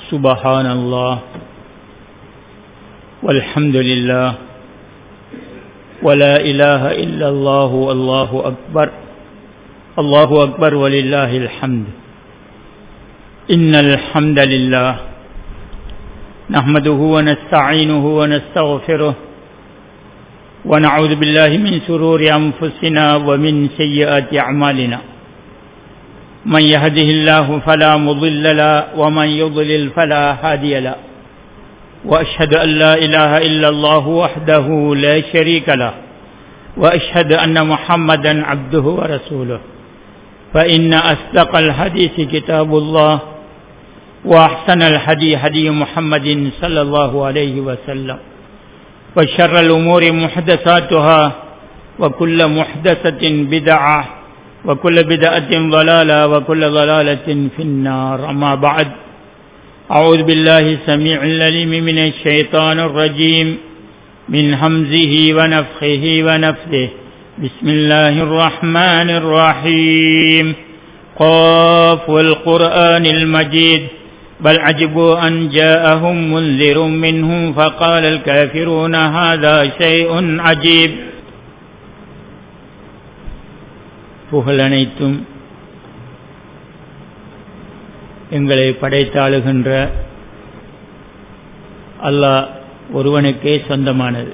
سبحان الله والحمد لله ولا إله إلا الله والله أكبر الله أكبر ولله الحمد إن الحمد لله نحمده ونستعينه ونستغفره ونعوذ بالله من شرور أنفسنا ومن سيئات أعمالنا من يهده الله فلا مضل له ومن يضلل فلا هادي له وأشهد أن لا إله إلا الله وحده لا شريك له وأشهد أن محمدا عبده ورسوله فإن أصدق الحديث كتاب الله وأحسن الهدي هدي محمد صلى الله عليه وسلم وشر الأمور محدثاتها وكل محدثة بدعة وكل بدعة ضلالة وكل ضلالة في النار أما بعد أعوذ بالله السميع العليم من الشيطان الرجيم من همزه ونفخه ونفثه بسم الله الرحمن الرحيم قاف والقرآن المجيد بل عجبوا أن جاءهم منذر منهم فقال الكافرون هذا شيء عجيب. புகழனைத்தும் எங்களை படைத்தாளுகின்ற அல்லாஹ் ஒருவனுக்கே சொந்தமானது.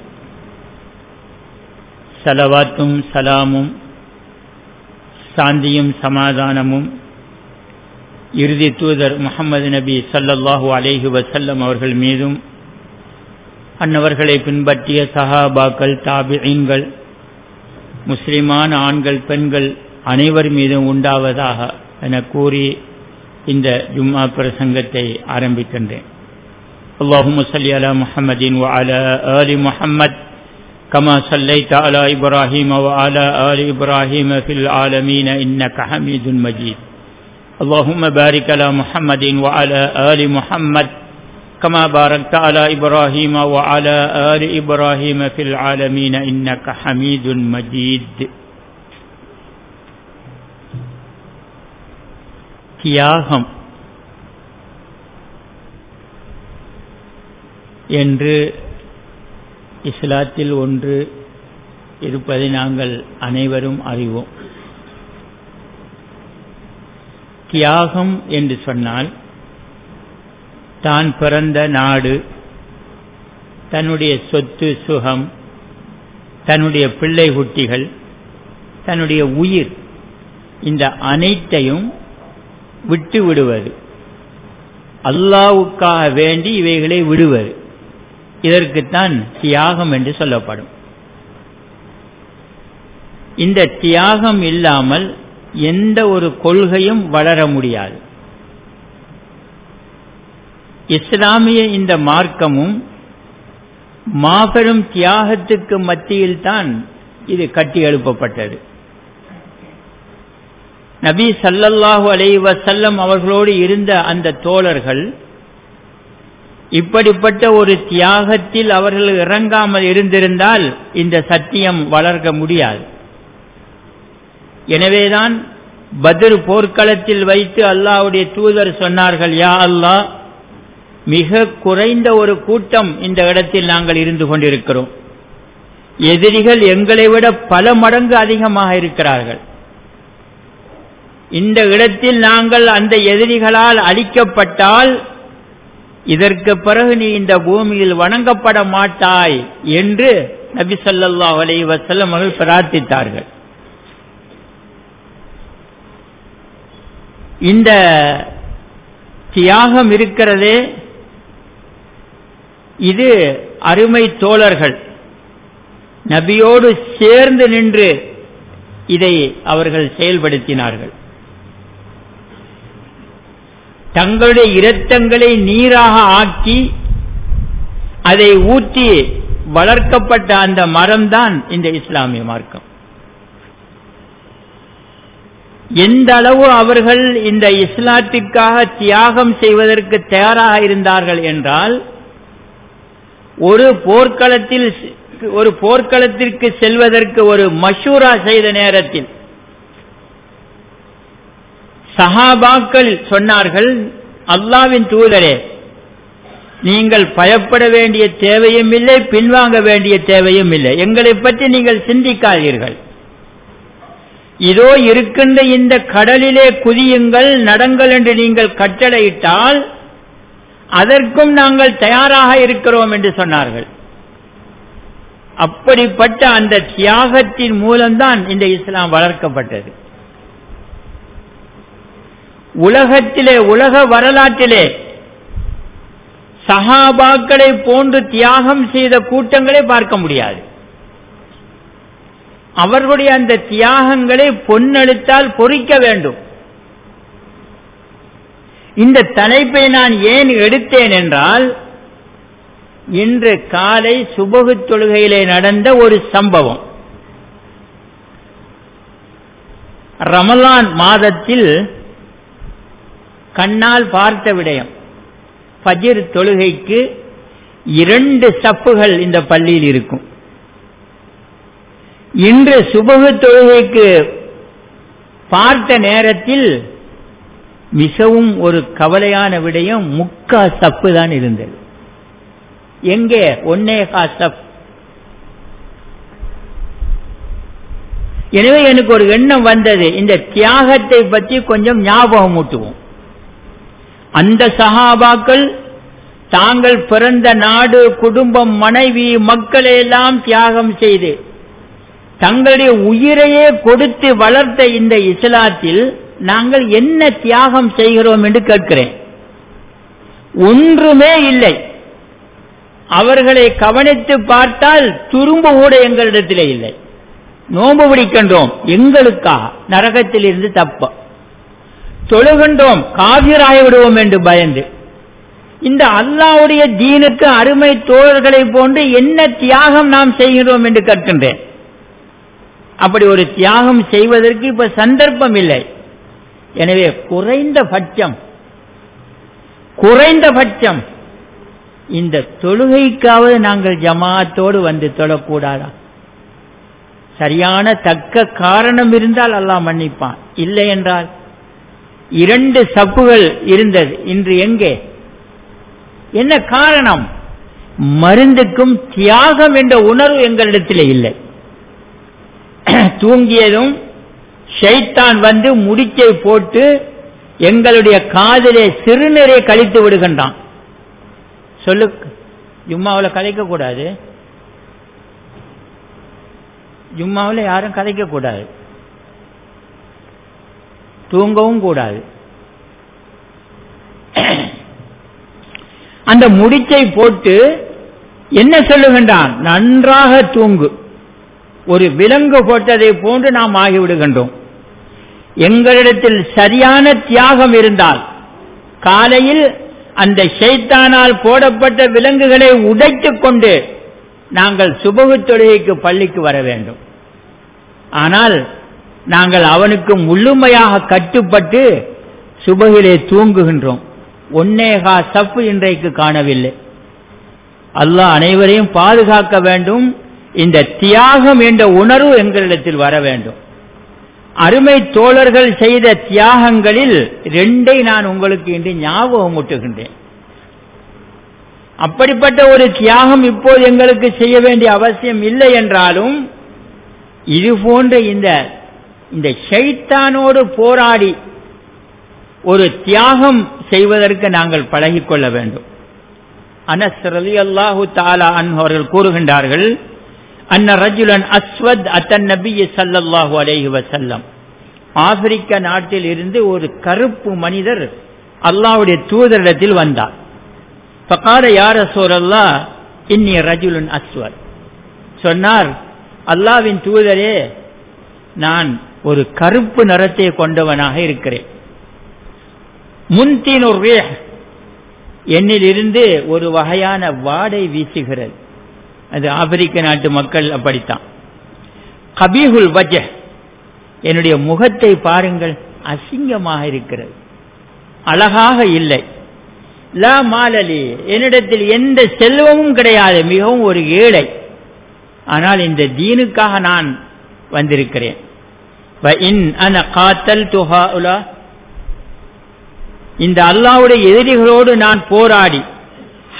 ஸலவாத்தும் சலாமும் சாந்தியும் சமாதானமும் இறுதி தூதர் முஹம்மது நபி ஸல்லல்லாஹு அலைஹி வஸல்லம் அவர்கள் மீதும் அன்னவர்களை பின்பற்றிய சஹாபாக்கள் தாபிஈன்கள் முஸ்லிமான ஆண்கள் பெண்கள் அனைவர் மீதும் உண்டாவதாக என கூறி இந்த ஜும்ஆ பிரசங்கத்தை ஆரம்பிக்கின்றேன். அல்லாஹும்ம ஸல்லி அலா முஹம்மதின் வ அலா ஆலி முஹம்மத் கமா ஸல்லைத அலா இப்ராஹீம வ அலா ஆலி இப்ராஹீம ஃபில் ஆலமீன இன்னக ஹமீதுன் மஜீத். اللهم بارك على محمد وعلى آل محمد كما باركت على إبراهيم وعلى آل إبراهيم في العالمين إنك حميد مجيد. தியாகம் என்று இஸ்லாத்தில் ஒன்று இருப்பதை நாங்கள் அனைவரும் அறிவோம். தியாகம் என்று சொன்னால் தான் பிறந்த நாடு, தன்னுடைய சொத்து சுகம், தன்னுடைய பிள்ளை குட்டிகள், தன்னுடைய உயிர், இந்த அனைத்தையும் விட்டு விடுவது, அல்லாஹ்வுக்காக வேண்டி இவைகளை விடுவது, இதற்குத்தான் தியாகம் என்று சொல்லப்படும். இந்த தியாகம் இல்லாமல் எந்த ஒரு கொள்கையும் வளர முடியாது. இஸ்லாமிய இந்த மார்க்கமும் மாபெரும் தியாகத்துக்கு மத்தியில் தான் இது கட்டி எழுப்பப்பட்டது. நபி ஸல்லல்லாஹு அலைஹி வஸல்லம் அவர்களோடு இருந்த அந்த தோழர்கள் இப்படிப்பட்ட ஒரு தியாகத்தில் அவர்கள் இறங்காமல் இருந்திருந்தால் இந்த சத்தியம் வளர்க்க முடியாது. எனவேதான் பத்ர் போர்க்களத்தில் வைத்து அல்லாஹ்வுடைய தூதர் சொன்னார்கள், யா அல்லாஹ், மிக குறைந்த ஒரு கூட்டம் இந்த இடத்தில் நாங்கள் இருந்து கொண்டிருக்கிறோம். எதிரிகள் எங்களை விட பல மடங்கு அதிகமாக இருக்கிறார்கள். இந்த இடத்தில் நாங்கள் அந்த எதிரிகளால் அழிக்கப்பட்டால் இதற்கு பிறகு நீ இந்த பூமியில் வணங்கப்பட மாட்டாய் என்று நபி ஸல்லல்லாஹு அலைஹி வஸல்லம் அவர்கள் பிரார்த்தித்தார்கள். இந்த தியாகம் இருக்கிறதே, இது அருமை தோழர்கள் நபியோடு சேர்ந்து நின்று இதை அவர்கள் செயல்படுத்தினார்கள். தங்களுடைய இரத்தங்களை நீராக ஆக்கி அதை ஊற்றி வளர்க்கப்பட்ட அந்த மரம்தான் இந்த இஸ்லாமிய மார்க்கம். எந்த அளவு அவர்கள் இந்த இஸ்லாத்திற்காக தியாகம் செய்வதற்கு தயாராக இருந்தார்கள் என்றால், ஒரு போர்க்களத்திற்கு செல்வதற்கு ஒரு மஷூரா செய்த நேரத்தில் சஹாபாக்கள் சொன்னார்கள், அல்லாஹ்வின் தூதரே, நீங்கள் பயப்பட வேண்டிய தேவையும் இல்லை, பின்வாங்க வேண்டிய தேவையும் இல்லை. எங்களை பற்றி நீங்கள் சிந்திக்காதீர்கள். இதோ இருக்கின்ற இந்த கடலிலே குதியுங்கள், நடங்கள் என்று நீங்கள் கட்டளையிட்டால் அதற்கும் நாங்கள் தயாராக இருக்கிறோம் என்று சொன்னார்கள். அப்படிப்பட்ட அந்த தியாகத்தின் மூலம்தான் இந்த இஸ்லாம் வளர்க்கப்பட்டது. உலகத்திலே, உலக வரலாற்றிலே சஹாபாக்களை போன்று தியாகம் செய்த கூட்டங்களை பார்க்க முடியாது. அவர்களுடைய அந்த தியாகங்களை பொன்னெழுத்தால் பொறிக்க வேண்டும். இந்த தலைப்பை நான் ஏன் எடுத்தேன் என்றால், இன்று காலை சுபஹு தொழுகையிலே நடந்த ஒரு சம்பவம். ரமலான் மாதத்தில் கண்ணால் பார்த்த விடயம். ஃபஜ்ர் தொழுகைக்கு 2 சப்புகள் இந்த பள்ளியில் இருக்கும். இன்று சுபஹு தொழுகைக்கு பார்த்த நேரத்தில் மிகவும் ஒரு கவலையான விடயம், 3/4 சப்பு தான் இருந்தது. எங்கே? 1.25 சப். எனவே எனக்கு ஒரு எண்ணம் வந்தது, இந்த தியாகத்தை பற்றி கொஞ்சம் ஞாபகம் ஊட்டுவோம். அந்த சஹாபாக்கள் தாங்கள் பிறந்த நாடு, குடும்பம், மனைவி, மக்களை எல்லாம் தியாகம் செய்து தங்களுடைய உயிரையே கொடுத்து வளர்த்த இந்த இஸ்லாத்தில் நாங்கள் என்ன தியாகம் செய்கிறோம் என்று கேட்கிறேன். ஒன்றுமே இல்லை. அவர்களை கவனித்து பார்த்தால் துரும்பு கூட எங்களிடத்திலே இல்லை. நோன்பு பிடிக்கின்றோம் எங்களுக்கா நரகத்தில் இருந்து தப்ப, தொழுகின்றோம் காபிராகி விடுவோம் என்று பயந்து. இந்த அல்லாஹ்வுடைய தீனுக்கு அருமை தோழர்களை போன்று என்ன தியாகம் நாம் செய்கிறோம் என்று கேட்கின்றேன். அப்படி ஒரு தியாகம் செய்வதற்கு இப்ப சந்தர்ப்பம் இல்லை. எனவே குறைந்தபட்சம் இந்த தொழுகைக்காவது நாங்கள் ஜமாத்தோடு வந்து தொழக்கூடாதா? சரியான தக்க காரணம் இருந்தால் அல்லாஹ் மன்னிப்பான். இல்லை என்றால் 2 சப்புகள் இருந்தது, இன்று எங்கே? என்ன காரணம்? மருந்துக்கும் தியாகம் என்ற உணர்வு எங்களிடத்தில் இல்லை. தூங்கியதும் ஷைத்தான் வந்து முடிச்சை போட்டு எங்களுடைய காதிலே சிறுநீரை கழித்து விடுகின்றான். சொல்லு, ஜும்மாவில் கதைக்க கூடாது, ஜும்மாவில் யாரும் கதைக்க கூடாது, தூங்கவும் கூடாது. அந்த முடிச்சை போட்டு என்ன சொல்லுகின்றான்? நன்றாக தூங்கு. ஒரு விலங்கு போட்டதை போன்று நாம் ஆகிவிடுகின்றோம். எங்களிடத்தில் சரியான தியாகம் இருந்தால் காலையில் அந்த ஷைத்தானால் போடப்பட்ட விலங்குகளை உடைத்துக் கொண்டு நாங்கள் சுபஹு தொழுகைக்கு பள்ளிக்கு வர வேண்டும். ஆனால் நாங்கள் அவனுக்கு முழுமையாக கட்டுப்பட்டு சுபஹிலே தூங்குகின்றோம். 1.25 சப்பு இன்றைக்கு காணவில்லை. அல்லாஹ் அனைவரையும் பாதுகாக்க வேண்டும். இந்த தியாகம் என்ற உணர்வு எங்களிடத்தில் வர வேண்டும். அருமை தோழர்கள் செய்த தியாகங்களில் 2 நான் உங்களுக்கு இன்று ஞாபகம் ஊட்டுகின்றேன். அப்படிப்பட்ட ஒரு தியாகம் இப்போது எங்களுக்கு செய்ய வேண்டிய அவசியம் இல்லை என்றாலும், இது போன்ற இந்த ஷைத்தானோடு போராடி ஒரு தியாகம் செய்வதற்கு நாங்கள் பழகிக்கொள்ள வேண்டும். அனஸ் ரலியல்லாஹு தஆலா அன்ஹு அவர்கள் கூறுகின்றார்கள், அன்ன ரஜுலன் அஸ்வத் அத்தன் நபிய ஸல்லல்லாஹு அலைஹி வஸல்லம், ஆப்பிரிக்க நாட்டில் இருந்து ஒரு கருப்பு மனிதர் அல்லாஹ்வுடைய தூதரிடத்தில் வந்தார். ஃபகால யா ரசூலல்லாஹ் இன்னி ரஜுலுன் அஸ்வத், சொன்னார், அல்லாஹ்வின் தூதரே, நான் ஒரு கருப்பு நிறத்தை கொண்டவனாக இருக்கிறேன். முன்தினுர் ரீஹ், என்னில் இருந்து ஒரு வகையான வாடை வீசுகிறது. அது ஆப்பிரிக்க நாட்டு மக்கள் அப்படித்தான். கபீஹுல் வஜஹ், என்னுடைய முகத்தை பாருங்கள், அசிங்கமாக இருக்கிறது, அழகாக இல்லை. லா மாலலி, என்னிடத்தில் எந்த செல்வமும் கிடையாது, மிகவும் ஒரு ஏழை. ஆனால் இந்த தீனுக்காக நான் வந்திருக்கிறேன். வ இன் அன காத்தல்து ஹாஉலா, இந்த அல்லாஹ்வுடைய எதிரிகளோடு நான் போராடி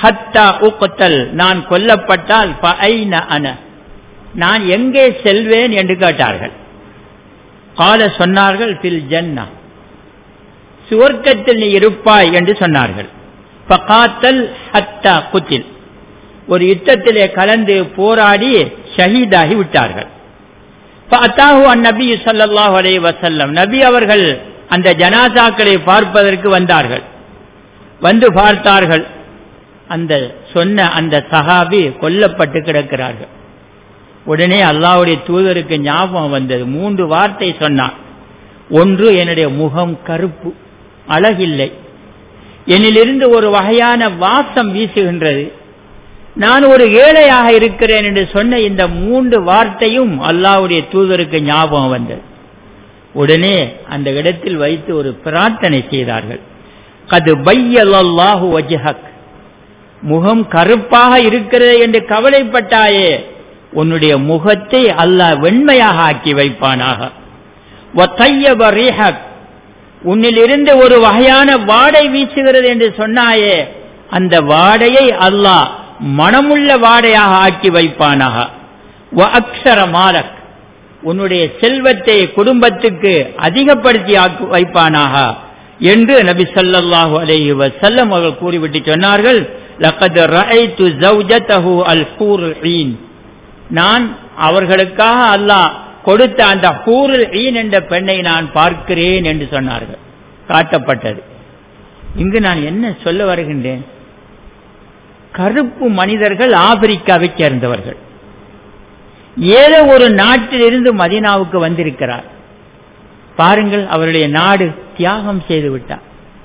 ஹத்தா உக்தல், நான் கொல்லப்பட்டால் ஃபஐன அன, நான் எங்கே செல்வேன் என்று கேட்டார்கள். கால சொன்னார்கள் ஃபில் ஜன்னா, சுவர்க்கத்தில் நீ இருப்பாய் என்று சொன்னார்கள். ஃபகாத்தல் ஹத்தா குத்தில், ஒரு யுத்தத்திலே கலந்து போராடி ஷஹீதாகி விட்டார்கள். ஃபஅதாஹு அன்-நபி ஸல்லல்லாஹு அலைஹி வஸல்லம், நபி அவர்கள் அந்த ஜனாசாக்களை பார்ப்பதற்கு வந்தார்கள். வந்து பார்த்தார்கள், அந்த சொன்ன அந்த சஹாபி கொல்லப்பட்டு கிடக்கிறார்கள். உடனே அல்லாஹ்வுடைய தூதருக்கு ஞாபகம் வந்தது. 3 வார்த்தை சொன்னார். ஒன்று, என்னுடைய முகம் கருப்பு, அழகில்லை, என்னிலிருந்து ஒரு வகையான வாசம் வீசுகின்றது, நான் ஒரு ஏழையாக இருக்கிறேன் என்று சொன்ன இந்த 3 வார்த்தையும் அல்லாஹ்வுடைய தூதருக்கு ஞாபகம் வந்தது. உடனே அந்த இடத்தில் வைத்து ஒரு பிரார்த்தனை செய்தார்கள். கது பையல்லாஹு வஜ்ஹக், முகம் கருப்பாக இருக்கிறது என்று கவலைப்பட்டாயே, உன்னுடைய முகத்தை அல்லாஹ் வெண்மையாக ஆக்கி வைப்பானாக. வதையப ரீஹக், உன்னிலிருந்து ஒரு வகையான வாடை வீசுகிறது என்று சொன்னாயே, அந்த வாடையை அல்லாஹ் மனமுள்ள வாடையாக ஆக்கி வைப்பானாக. வ அக்ஸர மாலக், உன்னுடைய செல்வத்தை குடும்பத்துக்கு அதிகப்படுத்தி வைப்பானாக என்று நபி ஸல்லல்லாஹு அலைஹி வஸல்லம் அவர்கள் கூறிவிட்டு சொன்னார்கள். லகத் ரஅய்து ஜௌஜதஹு அல்-ஹூருல் ஈன், நான் அவர்களுக்காக அல்லாஹ் கொடுத்த அந்த ஹூருல் ஈன் என்ற பெண்ணை நான் பார்க்கிறேன் என்று சொன்னார்கள், காட்டப்பட்டது. இங்கு நான் என்ன சொல்ல வருகின்றேன்? கருப்பு மனிதர்கள் ஆப்பிரிக்காவை சேர்ந்தவர்கள், ஏதோ ஒரு நாட்டிலிருந்து மதீனாவுக்கு வந்திருக்கிறார். பாருங்கள், அவருடைய நாடு தியாகம் செய்து விட்டார்,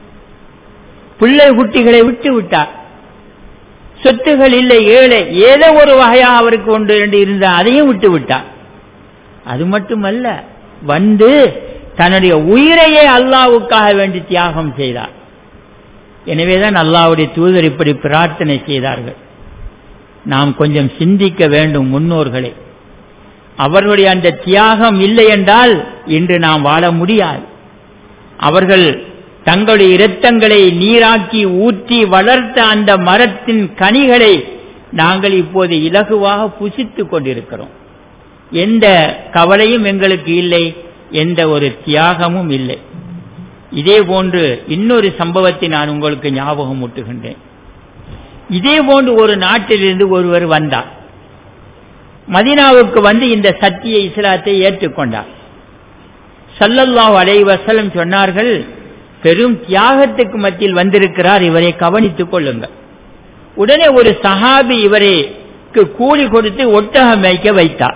பிள்ளை குட்டிகளை விட்டு விட்டார், சொத்துகள் இல்லை, ஏழை, ஏதோ ஒரு வகையாக அவருக்கு ஒன்று இரண்டு இருந்த அதையும் விட்டு விட்டார். அது மட்டுமல்ல, வந்து தன்னுடைய உயிரையே அல்லாஹ்வுக்காக வேண்டி தியாகம் செய்தார். எனவேதான் அல்லாஹ்வுடைய தூதர் இப்படி பிரார்த்தனை செய்தார்கள். நாம் கொஞ்சம் சிந்திக்க வேண்டும் முன்னோர்களை. அவர்களுடைய அந்த தியாகம் இல்லை என்றால் இன்று நாம் வாழ முடியாது. அவர்கள் தங்களுடைய இரத்தங்களை நீராக்கி ஊற்றி வளர்த்த அந்த மரத்தின் கனிகளை நாங்கள் இப்போது இலகுவாக புசித்துக் கொண்டிருக்கிறோம். எந்த கவலையும் எங்களுக்கு இல்லை, எந்த ஒரு தியாகமும் இல்லை. இதே போன்று இன்னொரு சம்பவத்தை நான் உங்களுக்கு ஞாபகம் ஊட்டுகின்றேன். இதே போன்று ஒரு நாட்டிலிருந்து ஒருவர் வந்தார், மதீனாவுக்கு வந்து இந்த சத்திய இஸ்லாத்தை ஏற்றுக்கொண்டார். ஸல்லல்லாஹு அலைஹி வஸல்லம் சொன்னார்கள், பெரும் தியாகத்துக்கு மத்தியில் வந்திருக்கிறார், இவரை கவனித்துக் கொள்ளுங்கள். உடனே ஒரு சஹாபி இவருக்கு கூலி கொடுத்து ஒட்டகம் மேய்க்க வைத்தார்.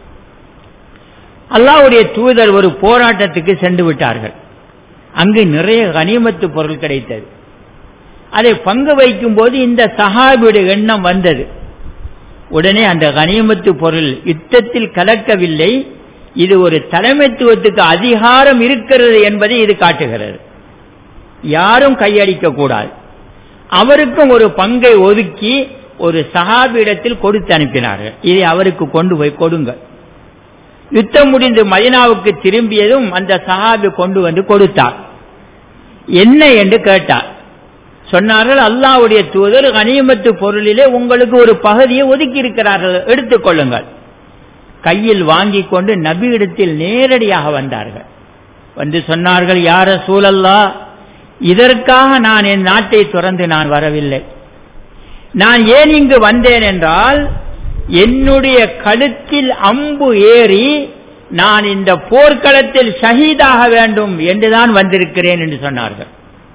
அல்லாஹ்வுடைய தூதர் ஒரு போராட்டத்துக்கு சென்று விட்டார்கள். அங்கு நிறைய கனிமத்து பொருள் கிடைத்தது. அதை பங்கு வைக்கும் போது இந்த சஹாபியுடைய எண்ணம் வந்தது. உடனே அந்த கனிமத்து பொருள் யுத்தத்தில் கலக்கவில்லை, இது ஒரு தலைமைத்துவத்துக்கு அதிகாரம் இருக்கிறது என்பதை இது காட்டுகிறது. யாரும் கையடிக்க கூடாது. அவருக்கும் ஒரு பங்கை ஒதுக்கி ஒரு சஹாபியிடத்தில் கொடுத்து அனுப்பினார்கள். இதை அவருக்கு கொண்டு போய் கொடுங்க. யுத்தம் முடிந்து மதீனாவுக்கு திரும்பியதும் அந்த சஹாபி கொண்டு வந்து கொடுத்தார். என்ன என்று கேட்டார். சொன்னார்கள், அல்லாஹ்வுடைய தூதர் கனிமத்து பொருளிலே உங்களுக்கு ஒரு பகுதியை ஒதுக்கி இருக்கிறார்கள், எடுத்துக்கொள்ளுங்கள். கையில் வாங்கி கொண்டு நபியிடத்தில் நேரடியாக வந்தார்கள். வந்து சொன்னார்கள், யா ரசூலல்லாஹ், இதற்காக நான் என் நாட்டை துறந்து நான் வரவில்லை. நான் ஏன் இங்கு வந்தேன் என்றால், என்னுடைய கழுத்தில் அம்பு ஏறி நான் இந்த போர்க்களத்தில் ஷஹீதாக வேண்டும் என்றுதான் வந்திருக்கிறேன் என்று சொன்னார்கள்.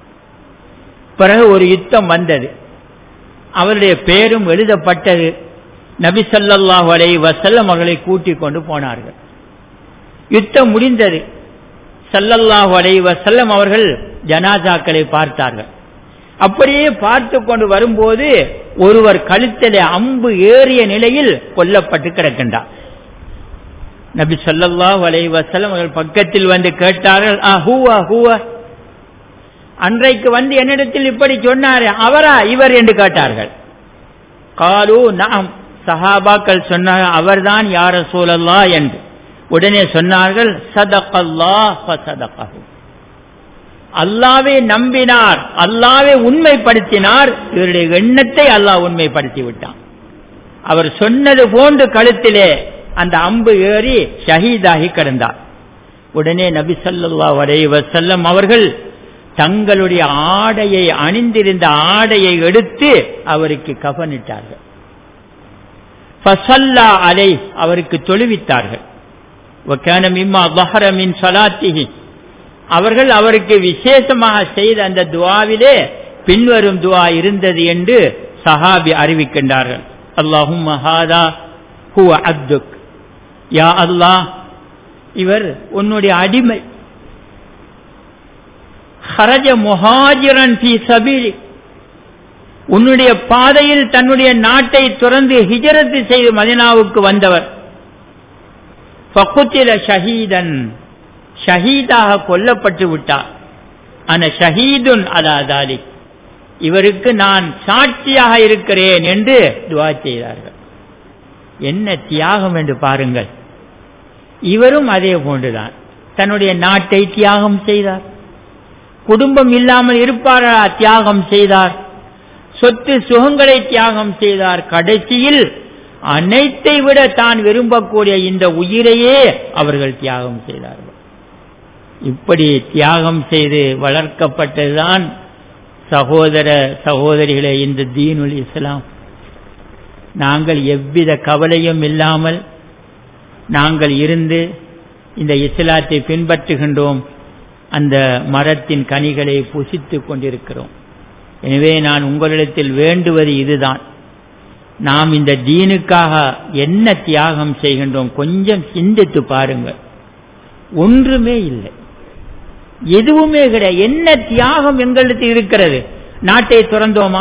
பிறகு ஒரு யுத்தம் வந்தது, அவருடைய பெயரும் எழுதப்பட்டது. நபி ஸல்லல்லாஹு அலைஹி வஸல்லம் அவர்களை கூட்டிக் கொண்டு போனார்கள். யுத்தம் முடிந்தது. ஸல்லல்லாஹு அலைஹி வஸல்லம் அவர்கள் ஜனாசாக்களை பார்த்தார்கள். அப்படியே பார்த்து கொண்டு வரும்போது ஒருவர் கழுத்திலே அம்பு ஏறிய நிலையில் கொல்லப்பட்டு கிடக்கின்றார். நபி ஸல்லல்லாஹு அலைஹி வஸல்லம் அவர்கள் பக்கத்தில் வந்து கேட்டார்கள், ஹுவ, அன்றைக்கு வந்து என்னிடத்தில் இப்படி சொன்னார், அவரா இவர் என்று கேட்டார்கள். காலு நஅம், சஹாபாக்கள் சொன்னார்கள், அவர்தான் யா ரசூலல்லாஹ் என்று. உடனே சொன்னார்கள், ஸதகல்லாஹ் ஃபஸதகஹு, அல்லாஹ்வை நம்பினார், அல்லாஹ்வை உண்மைப்படுத்தினார். இவருடைய எண்ணத்தை அல்லாஹ் உண்மைப்படுத்தி விட்டான். அவர் சொன்னது போன்று கழுத்திலே அந்த அம்பு ஏறி ஷஹீதாகி கிடந்தார். உடனே நபி ஸல்லல்லாஹு அலைஹி வஸல்லம் அவர்கள் தங்களுடைய ஆடையை, அணிந்திருந்த ஆடையை எடுத்து அவருக்கு கஃனிட்டார்கள். ஃபஸல்லா அலைஹி, அவருக்கு தொழுவித்தார்கள். வகான மிம்மா ظهر من صلاته, அவர்கள் அவருக்கு விசேஷமாக செய்த அந்த துஆவிலே பின்வரும் துஆ இருந்தது என்று சஹாபி அறிவிக்கின்றார்கள். அல்லாஹும்ம ஹாதா ஹுவ அப்துக், யா அல்லாஹ் இவர் உன்னுடைய அடிமை, ஹரஜ முஹாஜிரன் ஃபீ சபீலி, உன்னுடைய பாதையில் தன்னுடைய நாட்டை துறந்து ஹிஜ்ரத் செய்து மதீனாவுக்கு வந்தவர். ஃபகுத்தில ஷஹீதன், ஷஹீதாக கொல்லப்பட்டு விட்டார். அன ஷஹீதுன் அலா தாலிக், இவருக்கு நான் சாட்சியாக இருக்கிறேன் என்று துஆ செய்தார்கள். என்ன தியாகம் என்று பாருங்கள். இவரும் அதே போன்றுதான் தன்னுடைய நாட்டை தியாகம் செய்தார். குடும்பம் இல்லாமல் இருப்பாரா, தியாகம் செய்தார். சொத்து சுகங்களை தியாகம் செய்தார். கடைசியில் அனைத்தை விட தான் விரும்பக்கூடிய இந்த உயிரையே அவர்கள் தியாகம் செய்தார்கள். இப்படி தியாகம் செய்து வளர்க்கப்பட்டதுதான் சகோதர சகோதரிகளே இந்த தீனுல் இஸ்லாம். நாங்கள் எவ்வித கவலையும் இல்லாமல் நாங்கள் இருந்து இந்த இஸ்லாத்தை பின்பற்றுகின்றோம். அந்த மரத்தின் கனிகளை புசித்துக் கொண்டிருக்கிறோம். எனவே நான் உங்களிடத்தில் வேண்டுவது இதுதான், நாம் இந்த தீனுக்காக என்ன தியாகம் செய்கின்றோம் கொஞ்சம் சிந்தித்து பாருங்கள். ஒன்றுமே இல்லை, எதுவுமே கிடையாது. என்ன தியாகம் எங்களுக்கு இருக்கிறது? நாட்டை துறந்தோமா?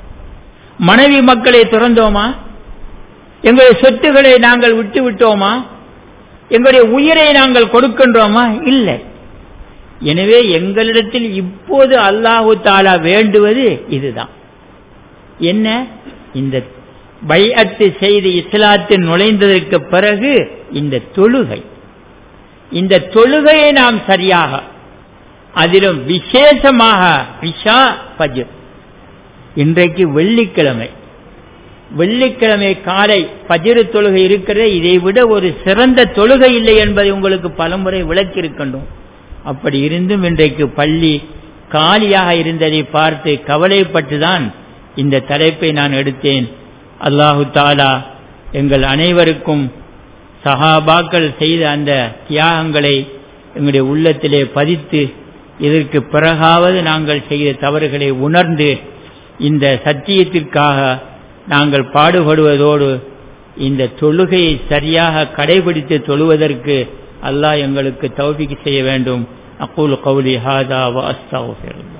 மனைவி மக்களை துறந்தோமா? எங்களுடைய சொத்துக்களை நாங்கள் விட்டு விட்டோமா? எங்களுடைய உயிரை நாங்கள் கொடுக்கின்றோமா? இல்லை. எனவே எங்களிடத்தில் இப்போது அல்லாஹு தஆலா வேண்டுவது இதுதான். என்ன? இந்த பைஅத் செய்து இஸ்லாத்தில் நுழைந்ததற்கு பிறகு இந்த தொழுகை, இந்த தொழுகையை நாம் சரியாக, அதிலும் விசேஷமாக இஷா ஃபஜ்ர். இன்றைக்கு வெள்ளிக்கிழமை, வெள்ளிக்கிழமை காலை ஃபஜ்ர் தொழுகை இருக்கிறது. இதை விட ஒரு சிறந்த தொழுகை இல்லை என்பதை உங்களுக்கு பலமுறை விளக்கியிருக்கின்றோம். அப்படி இருந்தும் இன்றைக்கு பள்ளி காலியாக இருந்ததை பார்த்து கவலைப்பட்டுதான் இந்த தலைப்பை நான் எடுத்தேன். அல்லாஹு தஆலா எங்கள் அனைவருக்கும் சஹாபாக்கள் செய்த அந்த தியாகங்களை எங்களுடைய உள்ளத்திலே பதித்து, இதற்கு பிறகாவது நாங்கள் செய்த தவறுகளை உணர்ந்து இந்த சத்தியத்திற்காக நாங்கள் பாடுபடுவதோடு இந்த தொழுகையை சரியாக கடைபிடித்து தொழுவதற்கு அல்லாஹ் எங்களுக்கு தௌஃபீக் செய்ய வேண்டும். அகூலு கௌலி ஹாதா வ அஸ்தக்ஃபிருல்லாஹ்.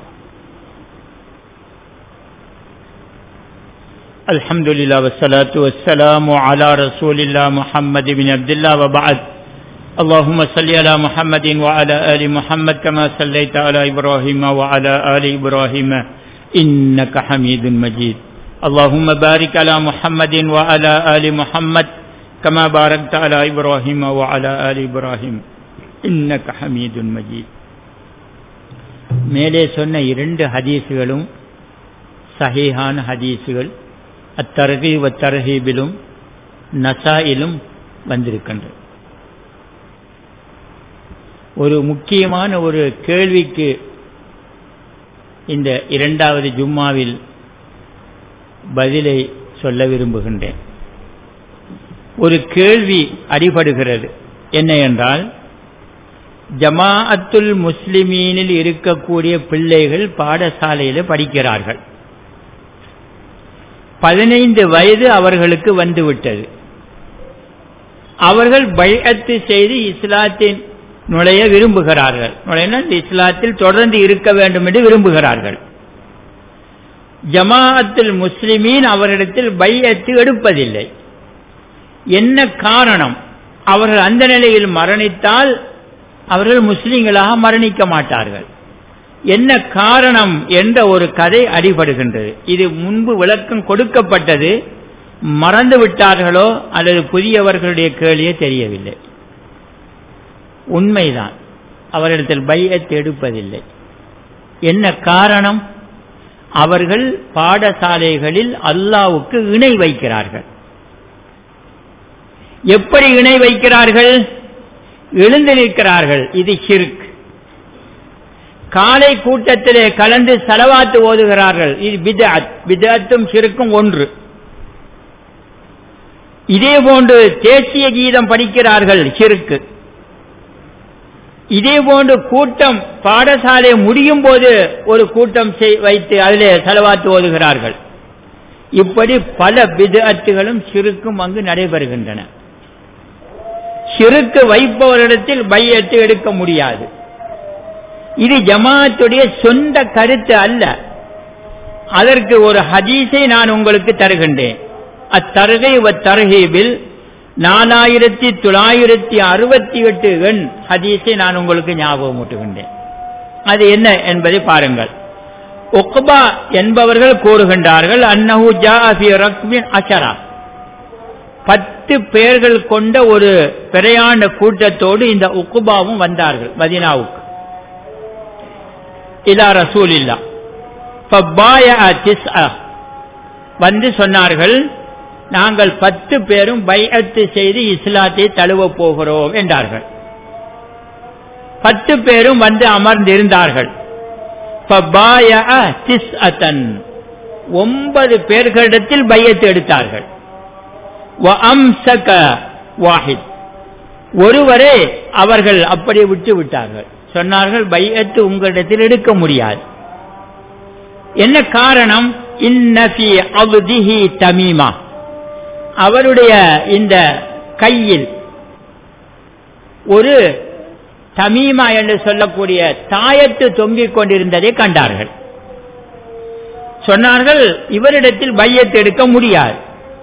அல்ஹம்துலில்லாஹ் வஸ்ஸலாத்து வஸ்ஸலாமு அலா ரசூலில்லாஹ் முஹம்மது பின் அப்துல்லாஹ் வ பஅத். اللهم صل على محمد وعلى آل محمد كما صليت على إبراهيم وعلى آل إبراهيم إنك حميد مجيد. اللهم بارك على محمد وعلى آل محمد كما باركت على إبراهيم وعلى آل إبراهيم إنك حميد مجيد. மேலே சொன்ன இரண்டு ஹதீஸ்களும் சஹீஹான ஹதீஸ்கள். அத்தர்கீப் வ தர்ஹீபிலும் நசாயிலும் வந்திருக்கின்றன. ஒரு முக்கியமான ஒரு கேள்விக்கு இந்த இரண்டாவது ஜும்மாவில் பதிலை சொல்ல விரும்புகின்றேன். ஒரு கேள்வி அடிபடுகிறது. என்ன என்றால், ஜமாஅத்துல் முஸ்லிமீனில் இருக்கக்கூடிய பிள்ளைகள் பாடசாலையில் படிக்கிறார்கள். 15 வயது அவர்களுக்கு வந்துவிட்டது. அவர்கள் பைஅத் செய்து இஸ்லாத்தின் நுழைய விரும்புகிறார்கள். நுழையினால் இஸ்லாத்தில் தொடர்ந்து இருக்க வேண்டும் என்று விரும்புகிறார்கள். ஜமாஅத்துல் முஸ்லிமீன் அவரிடத்தில் பைஅத் எடுப்பதில்லை. என்ன காரணம்? அவர்கள் அந்த நிலையில் மரணித்தால் அவர்கள் முஸ்லிம்களாக மரணிக்க மாட்டார்கள். என்ன காரணம் என்ற ஒரு கதை அடிபடுகின்றது. இது முன்பு விளக்கம் கொடுக்கப்பட்டது, மறந்து விட்டார்களோ அல்லது புதியவர்களுடைய கேள்வியே தெரியவில்லை. உண்மைதான், அவரிடத்தில் பைஅத் எடுப்பதில்லை. என்ன காரணம்? அவர்கள் பாடசாலைகளில் அல்லாஹ்வுக்கு இணை வைக்கிறார்கள். எப்படி இணை வைக்கிறார்கள்? எழுந்து நிற்கிறார்கள், இது ஷிர்க். காலை கூட்டத்திலே கலந்து ஸலவாத் ஓதுகிறார்கள், இது பித்அத். பித்அத்தும் ஷிர்க்கும் ஒன்று. இதே போன்று தேசிய கீதம் படிக்கிறார்கள், ஷிர்க். இதே போன்று கூட்டம் பாடசாலை முடியும் போது ஒரு கூட்டம் வைத்து அதிலே ஸலவாத் ஓதுகிறார்கள். இப்படி பல பித்அத்துகளும் ஷிர்க்கும் அங்கு நடைபெறுகின்றன. ஷிர்க் வைப்பவரிடத்தில் பைஅத் எடுக்க முடியாது. இது ஜமாஅத்துடைய சொந்த கருத்து அல்ல. அதற்கு ஒரு ஹதீஸை நான் உங்களுக்கு தருகின்றேன். அத்தர்கீப் வத்தர்ஹீபில் 4968 எண் ஹதீஸை நான் உங்களுக்கு ஞாபகமூட்டுகின்றேன். அது என்ன என்பதை பாருங்கள். உக்பா என்பவர்கள் கூறுகின்றார்கள், அன்னஹு ஜாஅ ஃபீ ரக்பின் அஷரா, 10 பேர்கள் கொண்ட ஒரு பிரயாண கூட்டத்தோடு இந்த உக்பாவும் வந்தார்கள் மதீனாவுக்கு. இலா ரசூலில்லாஹ் ஃபபாயஅ திஸ்அ, வந்து சொன்னார்கள், நாங்கள் 10 பேரும் பைஅத் செய்து இஸ்லாத்தை தழுவ போகிறோம் என்றார்கள். 10 பேரும் வந்து அமர்ந்திருந்தார்கள். ஃபபாயஅ திஸ்அதன், 9 பேர்களிடத்தில் பைஅத் எடுத்தார்கள். வ அம்ஸக வாஹித், ஒருவரே அவர்கள் அப்படியே விட்டு விட்டார்கள். சொன்னார்கள், பைஅத் உங்களிடத்தில் எடுக்க முடியாது. என்ன காரணம்? இன்ன ஃபீ அப்திஹி தமீமா, அவருடைய இந்த கையில் ஒரு தமீமா என்று சொல்லக்கூடிய தாயத்து தொங்கிக் கொண்டிருந்ததை கண்டார்கள். சொன்னார்கள், இவரிடத்தில் பைஅத் எடுக்க முடியாது.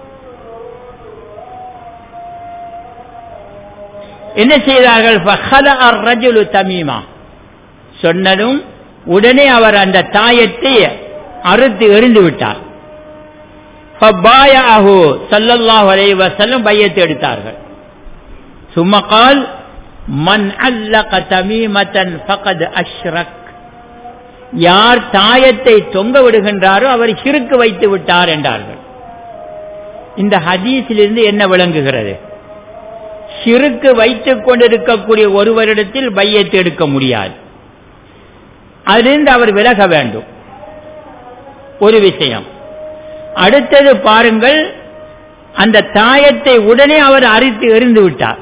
என்ன செய்தார்கள்? ஃபஹலஅ அர்-ரஜுலு தமீமா, சொன்னதும் உடனே அவர் அந்த தாயத்தை அறுத்து எறிந்து விட்டார். ஃபபாயஅஹு ஸல்லல்லாஹு அலைஹி வஸல்லம், பைஅத் எடுத்தார்கள். ثم قال من علق تميمة فقد أشرك, யார் தாயத்தை தொங்க விடுகின்றாரோ அவர் ஷிர்க் வைத்து விட்டார் என்றார்கள். இந்த ஹதீஸிலிருந்து என்ன விளங்குகிறது? ஷிர்க் வைத்துக் கொண்டிருக்கக்கூடிய ஒருவரிடத்தில் பைஅத் எடுக்க முடியாது. அதிலிருந்து அவர் விலக வேண்டும். ஒரு விஷயம். அடுத்தது பாருங்கள், அந்த தாயத்தை உடனே அவர் அறுத்து எறிந்து விட்டார்.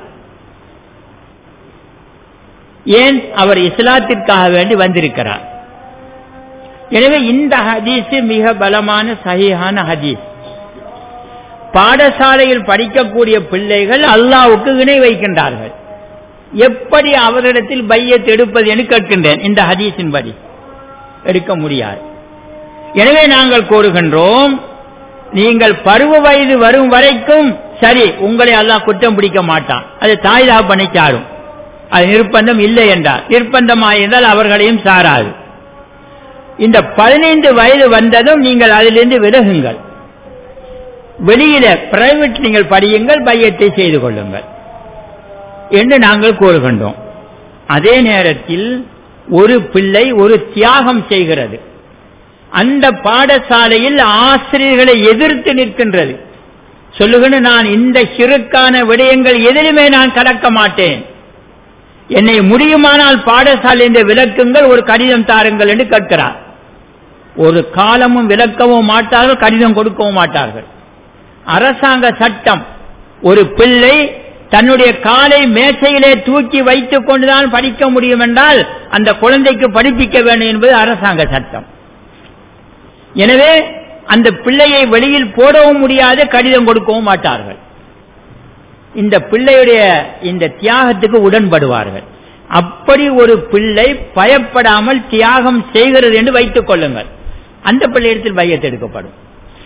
ஏன்? அவர் இஸ்லாத்திற்காக வேண்டி வந்திருக்கிறார். எனவே இந்த ஹதீஸ் மிக பலமான சஹீஹான ஹதீஸ். பாடசாலையில் படிக்கக்கூடிய பிள்ளைகள் அல்லாஹ்வுக்கு இணை வைக்கின்றார்கள். எப்படி அவரிடத்தில் பைஅத் எடுப்பது என்று கேட்கின்றேன். இந்த ஹதீஸின் படி எடுக்க முடியாது. எனவே நாங்கள் கூறுகின்றோம், நீங்கள் பருவ வயது வரும் வரைக்கும் சரி, உங்களை அல்லாஹ் குற்றம் பிடிக்க மாட்டான். அது தாய் தகப்பனை சாரும். அது நிர்பந்தம் இல்லை என்றால், நிர்பந்தமாயிருந்தால் அவர்களையும் சாராது. இந்த 15 வயது வந்ததும் நீங்கள் அதிலிருந்து விலகுங்கள். வெளியில பிரைவேட் நீங்கள் படியுங்கள், பையத்தை செய்து கொள்ளுங்கள் என்று நாங்கள் கூறுகின்றோம். அதே நேரத்தில் ஒரு பிள்ளை ஒரு தியாகம் செய்கிறது. அந்த பாடசாலையில் ஆசிரியர்களை எதிர்த்து நிற்கின்றது. சொல்லுகின்ற, நான் இந்த ஷிர்க்கான விடயங்கள் எதிலுமே நான் கலக்க மாட்டேன், என்னை முடியுமானால் பாடசாலை விளக்குங்கள், ஒரு கடிதம் தாருங்கள் என்று கேட்கிறார். ஒரு காலமும் விளக்கவும் மாட்டார்கள், கடிதம் கொடுக்கவும் மாட்டார்கள். அரசாங்க சட்டம், ஒரு பிள்ளை தன்னுடைய காலை மேசையிலே தூக்கி வைத்துக் கொண்டுதான் படிக்க முடியும் என்றால் அந்த குழந்தைக்கு படிப்பிக்க வேண்டும் என்பது அரசாங்க சட்டம். எனவே அந்த பிள்ளையை வெளியில் போடவும் முடியாது, கடிதம் கொடுக்கவும் மாட்டார்கள். இந்த பிள்ளையுடைய இந்த தியாகத்துக்கு உடன்படுவார்கள். அப்படி ஒரு பிள்ளை பயப்படாமல் தியாகம் செய்கிறது என்று வைத்துக் கொள்ளுங்கள், அந்த பிள்ளையிடத்தில் பையத் எடுக்கப்படும்.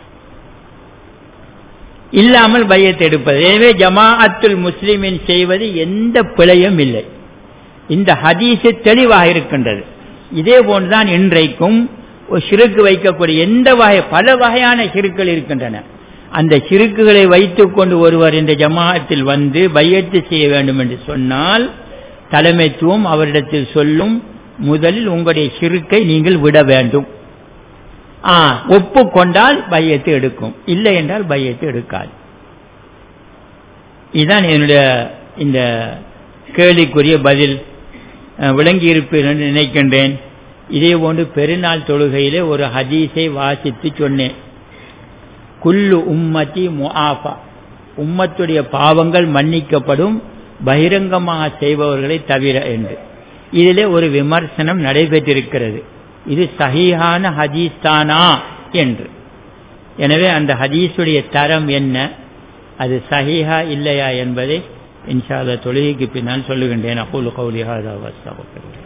இல்லாமல் பையத் எடுப்பது. எனவே ஜமாஅத்துல் முஸ்லிமின் செய்வது எந்த பிழையும் இல்லை. இந்த ஹதீஸ் தெளிவாக இருக்கின்றது. இதே போன்றுதான் இன்றைக்கும் ஷிர்க் வைக்கக்கூடிய எந்த வகை, பல வகையான ஷிர்க்குகள் இருக்கின்றன. அந்த ஷிர்க்குகளை வைத்துக் கொண்டு ஒருவர் இந்த ஜமாஅத்தில் வந்து பையத்து செய்ய வேண்டும் என்று சொன்னால் தலைமைத்துவம் அவரிடத்தில் சொல்லும், முதலில் உங்களுடைய ஷிர்க்கை நீங்கள் விட வேண்டும். ஒப்புக்கொண்டால் பையத்து எடுக்கும், இல்லை என்றால் பையத்து எடுக்காது. இதுதான் என்னுடைய இந்த கேள்விக்குரிய பதில். விளங்கி இருப்பீர்கள் என்று நினைக்கின்றேன். இதே போன்று பெருநாள் தொழுகையிலே ஒரு ஹதீஸை வாசித்து சொன்னேன். குல்லு உம்மதி முஆஃபா, உம்மத்துடைய பாவங்கள் மன்னிக்கப்படும் பகிரங்கமாக செய்பவர்களை தவிர என்று. இதிலே ஒரு விமர்சனம் நடைபெற்றிருக்கிறது, இது சஹீஹான ஹதீஸ் தானா என்று. எனவே அந்த ஹதீஸுடைய தரம் என்ன, அது சஹீஹா இல்லையா என்பதை இன்ஷா அல்லாஹ் தொழுகைக்கு பின்னால் சொல்லுகின்றேன். அகூலு கௌலி ஹாதா வஸ்தக்ஃபிருல்லாஹ்.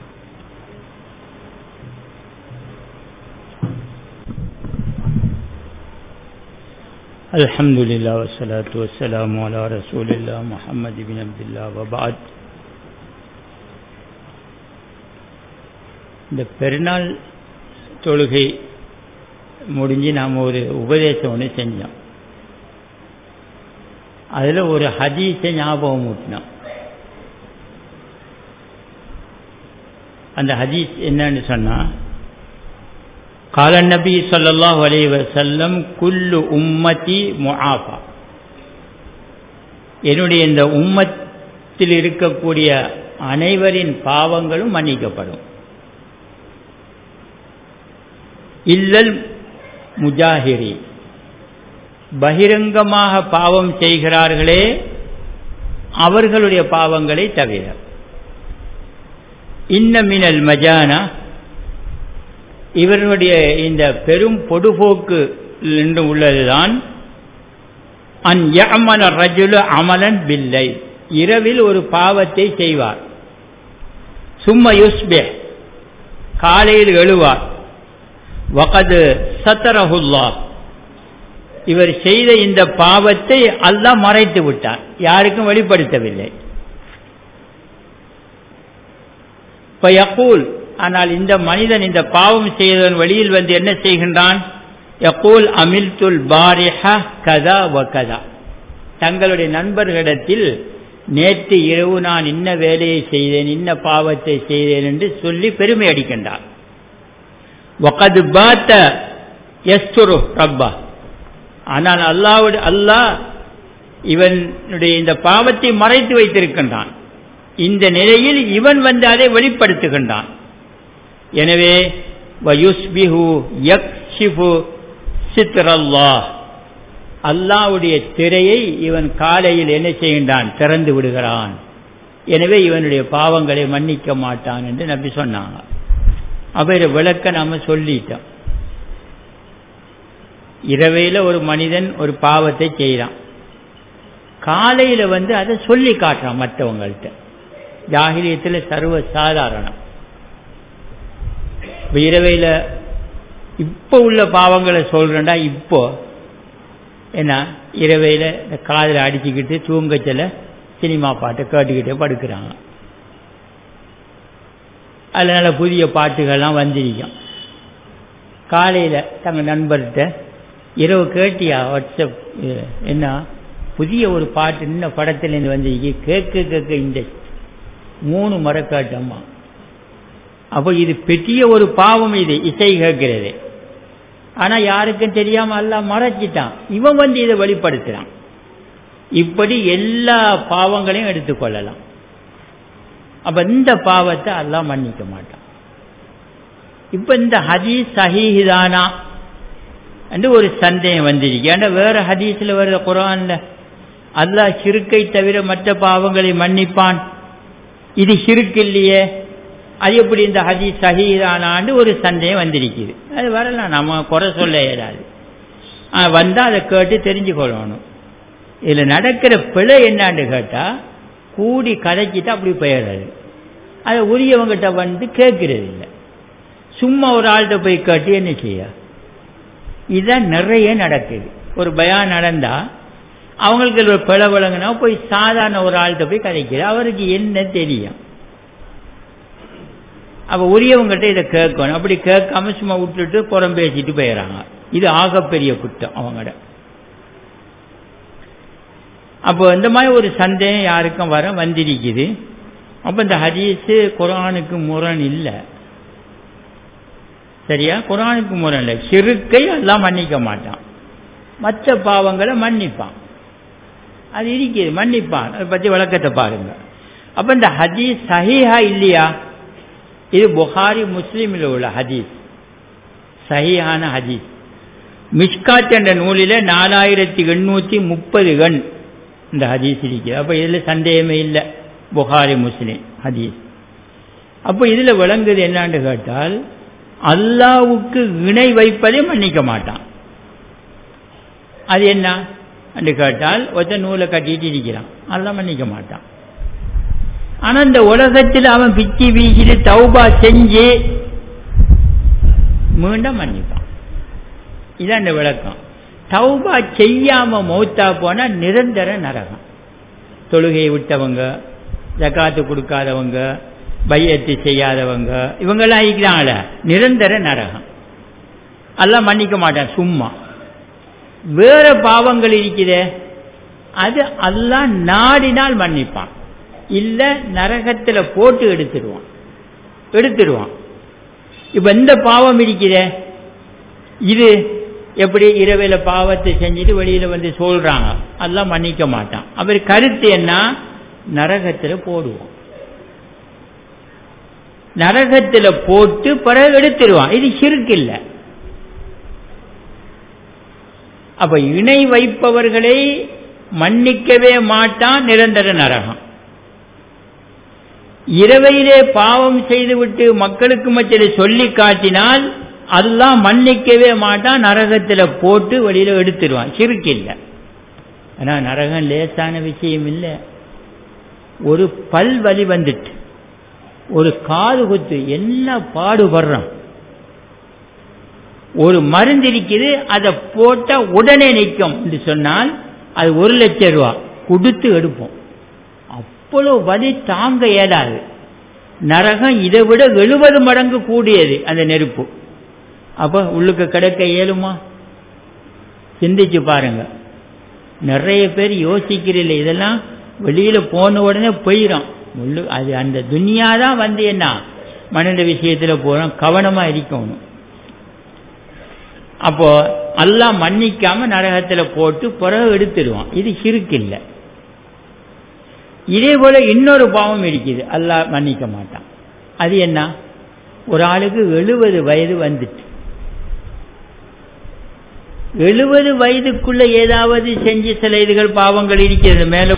அல்ஹம்துலில்லாஹ் வஸ்ஸலாத்து வஸ்ஸலாமு அலா ரசூலில்லாஹ் முஹம்மது இப்னு அப்துல்லாஹ் வபஅத். இந்த பெருநாள் தொழுகை முடிஞ்சு நாம் ஒரு உபதேசம் ஒன்று செஞ்சோம். அதில் ஒரு ஹதீஸை ஞாபகம் ஊட்டினோம். அந்த ஹதீஸ் என்னன்னு சொன்னா, கால நபி ஸல்லல்லாஹு அலைஹி வஸல்லம் குல்லு உம்மதி முஆஃபா, என்னுடைய இந்த உம்மத்தில் இருக்கக்கூடிய அனைவரின் பாவங்களும் மன்னிக்கப்படும். இல்லல் முஜாஹிரி, பகிரங்கமாக பாவம் செய்கிறார்களே அவர்களுடைய பாவங்களை தவிர. இன்ன மினல் மஜானா, இவர்களுடைய இந்த பெரும் பொடுபோக்கு என்று உள்ளதுதான், அன் யஅமல ரஜுலு அமலன் பில்லை, இரவில் ஒரு பாவத்தை செய்வார். சும்ம யுஸ்பிஹ், காலையில் எழுவார். வகது சத்தரஹுல்லாஹ், இவர் செய்த இந்த பாவத்தை அல்லாஹ் மறைத்து விட்டார், யாருக்கும் வெளிப்படுத்தவில்லை. ஃபயகூல், ஆனால் இந்த மனிதன் இந்த பாவம் செய்தவன் வெளியில் வந்து என்ன செய்கின்றான்? யகூல் அமில்துல் பாரிஹ கதா வ கதா, தங்களுடைய நண்பர்களிடத்தில் நேற்று இரவு நான் இன்ன வேலையை செய்தேன், இன்ன பாவத்தை செய்தேன் என்று சொல்லி பெருமை அடிக்கின்றார். வகது பாத்த யஸ்துரு ரப்பா, ஆனால் அல்லாஹ் இவனுடைய இந்த பாவத்தை மறைத்து வைத்திருக்கின்றான். இந்த நிலையில் இவன் வந்து அதை வெளிப்படுத்துகின்றான். எனவே வயுஸ்பிஹு யக்ஷிஃபு சித்ரல்லாஹ், அல்லாஹ்வுடைய திரையை இவன் காலையில் என்ன செய்கின்றான்? திறந்து விடுகிறான். எனவே இவனுடைய பாவங்களை மன்னிக்க மாட்டான் என்று நபி சொன்னாங்க. அவரை விளக்க நாம சொல்லிட்டோம். இரவையில் ஒரு மனிதன் ஒரு பாவத்தை செய்யறான், காலையில வந்து அதை சொல்லி காட்டுறான் மற்றவங்கள்ட்ட. ஜாஹிலியத்தில் சர்வ சாதாரணம். இரவையில் இப்போ உள்ள பாவங்களை சொல்றேன்டா, இப்போ என்ன இரவையில் இந்த காதில் அடிச்சுக்கிட்டு தூங்கச்சல சினிமா பாட்டை கேட்டுக்கிட்டே படுக்கிறாங்க. அதனால புதிய பாட்டுகள்லாம் வந்திருக்கும். காலையில் தங்கள் நண்பர்கிட்ட இரவு கேட்டியா வாட்ஸ்அப் என்ன புதிய ஒரு பாட்டு இன்ன படத்திலேருந்து வந்திருக்கு, கேட்க இந்த 3 முறை கேட்டம்மா. அப்போ இது பெரிய ஒரு பாவம், இது இசை கேட்கிறது. ஆனா யாருக்கும் தெரியாம அல்லாஹ் மறைச்சிட்டான், இவன் வந்து இதை வெளிப்படுத்துறான். இப்படி எல்லா பாவங்களையும் எடுத்துக்கொள்ளலாம். அப்ப இந்த பாவத்தை அல்லாஹ் மன்னிக்க மாட்டான். இப்ப இந்த ஹதீஸ் சஹீஹானா என்று ஒரு சந்தேகம் வந்திருக்கு. ஏன்னா வேற ஹதீஸ்ல வருது, குர்ஆன்ல அல்லாஹ் ஷிர்க்கை தவிர மற்ற பாவங்களை மன்னிப்பான், இது ஷிர்க் இல்லையே, அது எப்படி இந்த ஹதீஸ் சஹீஹானான்னு ஒரு சந்தேகம் வந்திருக்குது. அது வரலாம், நம்ம குறை சொல்ல இயலாது. வந்தா அதை கேட்டு தெரிஞ்சுக்கொள்ளணும். இதுல நடக்கிற பிழை என்னான்னு கேட்டா, கூடி கதைச்சிட்டு அப்படி போயிடுறது, அதை உரியவங்கிட்ட வந்து கேட்கறது இல்லை. சும்மா ஒரு ஆள்கிட்ட போய் கேட்டு என்ன செய்ய? இதுதான் நிறைய நடக்குது. ஒரு பயான் நடந்தா அவங்களுக்கு ஒரு பிழை வழங்கினா போய் சாதாரண ஒரு ஆள்கிட்ட போய் கதைக்கிற, அவருக்கு என்ன தெரியும்? அப்ப உரியவங்கிட்ட இதை கேட்கணும். அப்படி கேட்காம சும்மா விட்டுட்டு புறம் பேசிட்டு போயிடறாங்க. இது ஆகப்பெரிய குற்றம் அவங்கட. அப்போ இந்த மாதிரி ஒரு சந்தேகம் யாருக்கும் வந்திருக்குது. அப்ப இந்த ஹதீஸ் குர்ஆனுக்கு முரண் இல்லை, சரியா? குர்ஆனுக்கு முரண் இல்லை. ஷிர்க்கை அல்லாஹ் மன்னிக்க மாட்டான், மற்ற பாவங்களை மன்னிப்பான். அது இருக்குது, மன்னிப்பான். அதை பற்றி விளக்கத்தை பாருங்க. அப்ப இந்த ஹதீஸ் சஹீஹா இல்லையா? இது புகாரி முஸ்லிமில் உள்ள ஹதீஸ், சஹீஹான ஹதீஸ். மிஷ்காத் என்ற நூலில் 4830 கண் இந்த ஹதீஸ் இருக்குது. அப்ப இதுல சந்தேகமே இல்லை, புகாரி முஸ்லிம் ஹதீஸ். அப்ப இதுல விளங்குது என்னான்னு கேட்டால், அல்லாஹ்வுக்கு இணை வைப்பதை மன்னிக்க மாட்டான். அது என்ன என்று கேட்டால், ஒருத்த நூலை கட்டிட்டு இருக்கிறான், அல்லாஹ் மன்னிக்க மாட்டான். ஆனா இந்த உலகத்தில் அவன் பிச்சி வீசிட்டு தௌபா செஞ்சு மீண்டும் மன்னிப்பான். இதான் இந்த விளக்கம். தௌபா செய்யாம மௌத்தா போனா நிரந்தர நரகம். தொழுகையை விட்டவங்க, ஜகாத்து கொடுக்காதவங்க, பையத்து செய்யாதவங்க, இவங்கெல்லாம் இருக்கிறாங்கள, நிரந்தர நரகம். அல்லாஹ் மன்னிக்க மாட்டான் சும்மா. வேற பாவங்கள் இருக்கிறே, அது அல்லாஹ் நாடினால் மன்னிப்பான், இல்ல நரகத்துல போட்டு எடுத்துருவான். இப்ப இந்த பாவம் இருக்கிறே, இது எப்படி? இரவில பாவத்தை செஞ்சுட்டு வெளியில வந்து சொல்றாங்க, அல்லாஹ் மன்னிக்க மாட்டான். அவர் கருத்து என்ன? நரகத்துல போடுவோம், நரகத்துல போட்டு பிறகு எடுத்துருவான். இது ஷிர்க் இல்ல. அப்ப இணை வைப்பவர்களை மன்னிக்கவே மாட்டான், நிரந்தர நரகம். இரவையிலே பாவம் செய்துவிட்டு மக்களுக்கு மத்தியில் சொல்லி காட்டினால் அல்லாஹ் மன்னிக்கவே மாட்டான், நரகத்தில் போட்டு வெளியில எடுத்துருவான். ஷிர்க் இல்லை. ஆனா நரகம் லேசான விஷயம் இல்லை. ஒரு பல் வலி வந்துட்டு, ஒரு காது குத்து, என்ன பாடுபடுறான். ஒரு மருந்து இருக்குது, அதை போட்ட உடனே நிற்கும் என்று சொன்னால் அது 1 லட்சம் ரூபாய் கொடுத்து எடுப்போம். அவ்வளவு வலி தாங்க இயலாது. நரகம் இதை விட 70 மடங்கு கூடியது அந்த நெருப்பு. அப்ப உள்ளுக்கு கிடக்க இயலுமா? சிந்திச்சு பாருங்க. நிறைய பேர் யோசிக்கிறீல்ல, இதெல்லாம் வெளியில போன உடனே போயிடும். அது அந்த துனியாதான் வந்து என்ன மனித விஷயத்துல போறோம், கவனமா இருக்கணும். அப்போ அல்லாஹ் மன்னிக்காம நரகத்துல போட்டு பிறகு எடுத்துடுவான். இது ஷிர்க் இல்லை. இதே போல இன்னொரு பாவம் இருக்குது, அல்லாஹ் மன்னிக்க மாட்டான். அது என்ன? ஒரு ஆளுக்கு 70 வயது வந்துட்டு, 70 வயதுக்குள்ள ஏதாவது செஞ்சு சில இதுகள் பாவங்கள் இருக்கிறது, மேல